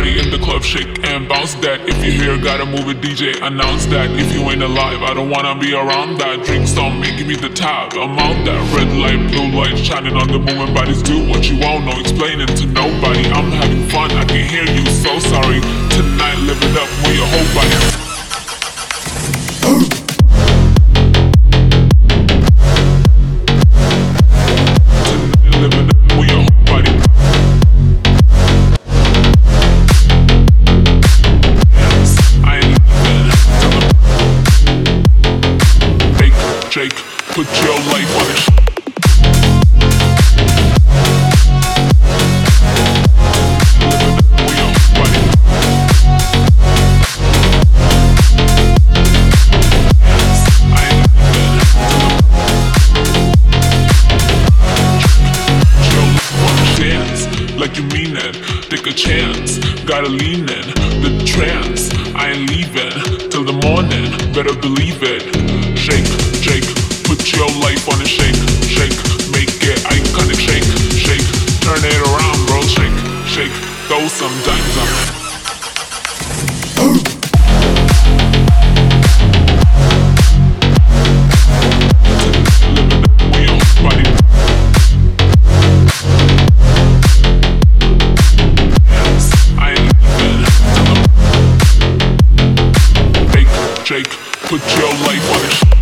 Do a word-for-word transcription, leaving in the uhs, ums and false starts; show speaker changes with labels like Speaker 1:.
Speaker 1: Everybody in the club shake and bounce that. If you're here, gotta move it, D J, announce that. If you ain't alive, I don't wanna be around that. Drinks on me, give me the top, I'm on that. Red light, blue light, shining on the moving bodies. Do what you want, no explaining to nobody. I'm having fun, I can hear you, so sorry. Tonight, live it up with your whole body. Shake, put your life on it. Like you mean it, take a chance, gotta lean in, the trance, I ain't leaving, till the morning, better believe it. Shake, shake, put your life on it, shake, shake, make it iconic, shake, shake, turn it around bro, shake, shake, throw some dimes on it. Shake, put your life on it.